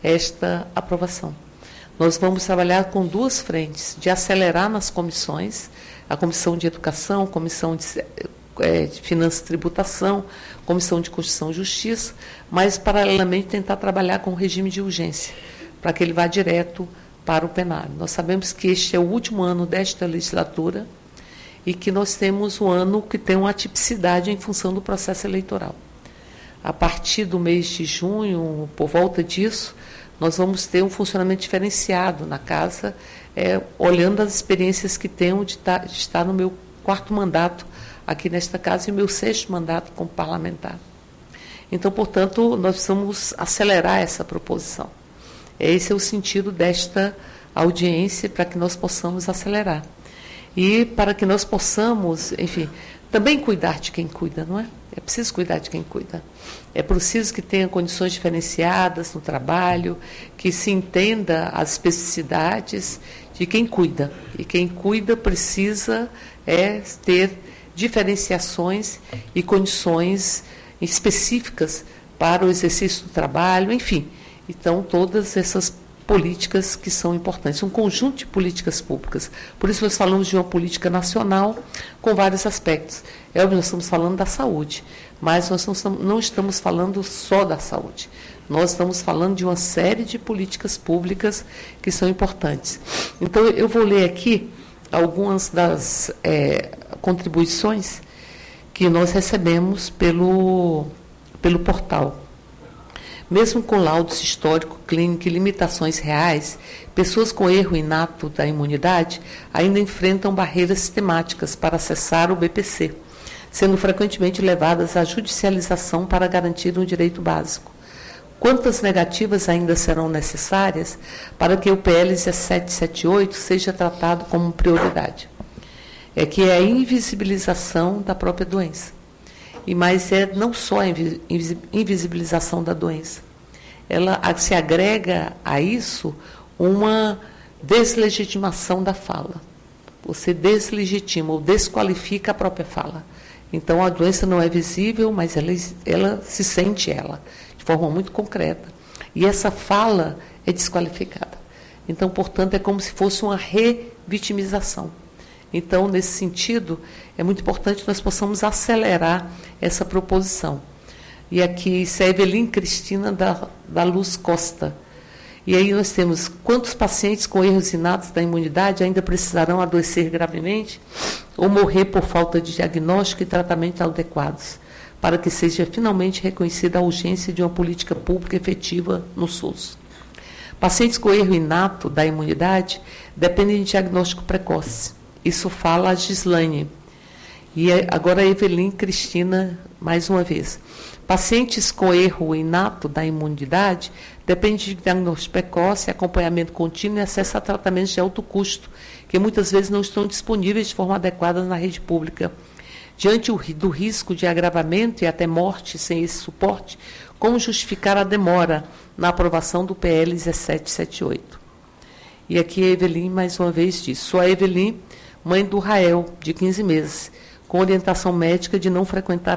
esta aprovação. Nós vamos trabalhar com duas frentes, de acelerar nas comissões, a Comissão de Educação, Comissão de Finanças e Tributação, Comissão de Constituição e Justiça, mas, paralelamente, tentar trabalhar com o regime de urgência, para que ele vá direto para o plenário. Nós sabemos que este é o último ano desta legislatura e que nós temos um ano que tem uma atipicidade em função do processo eleitoral. A partir do mês de junho, por volta disso, nós vamos ter um funcionamento diferenciado na casa, olhando as experiências que tenho de estar no meu 4º mandato aqui nesta casa e o meu 6º mandato como parlamentar. Então, portanto, nós precisamos acelerar essa proposição. Esse é o sentido desta audiência, para que nós possamos acelerar. E para que nós possamos, enfim, também cuidar de quem cuida, não é? É preciso cuidar de quem cuida. É preciso que tenha condições diferenciadas no trabalho, que se entenda as especificidades de quem cuida. E quem cuida precisa ter diferenciações e condições específicas para o exercício do trabalho, enfim. Então, todas essas políticas que são importantes, um conjunto de políticas públicas. Por isso nós falamos de uma política nacional com vários aspectos. É óbvio, nós estamos falando da saúde, mas nós não estamos falando só da saúde. Nós estamos falando de uma série de políticas públicas que são importantes. Então, eu vou ler aqui algumas das contribuições que nós recebemos pelo portal. Mesmo com laudos histórico, clínico e limitações reais, pessoas com erro inato da imunidade ainda enfrentam barreiras sistemáticas para acessar o BPC, sendo frequentemente levadas à judicialização para garantir um direito básico. Quantas negativas ainda serão necessárias para que o PL 1778 seja tratado como prioridade? É que é a invisibilização da própria doença. Mas não só a invisibilização da doença. Ela se agrega a isso uma deslegitimação da fala. Você deslegitima ou desqualifica a própria fala. Então, a doença não é visível, mas ela se sente de forma muito concreta. E essa fala é desqualificada. Então, portanto, é como se fosse uma revitimização. Então, nesse sentido, é muito importante que nós possamos acelerar essa proposição. E aqui, isso é Evelyn Cristina da Luz Costa. E aí nós temos: quantos pacientes com erros inatos da imunidade ainda precisarão adoecer gravemente ou morrer por falta de diagnóstico e tratamento adequados, para que seja finalmente reconhecida a urgência de uma política pública efetiva no SUS? Pacientes com erro inato da imunidade dependem de diagnóstico precoce. Isso fala a Gislaine. E agora a Evelyn Cristina, mais uma vez. Pacientes com erro inato da imunidade dependem de diagnóstico precoce, acompanhamento contínuo e acesso a tratamentos de alto custo, que muitas vezes não estão disponíveis de forma adequada na rede pública. Diante do risco de agravamento e até morte sem esse suporte, como justificar a demora na aprovação do PL 1778? E aqui a Evelyn, mais uma vez, diz: sou a Evelyn, mãe do Rael, de 15 meses, com orientação médica de não frequentar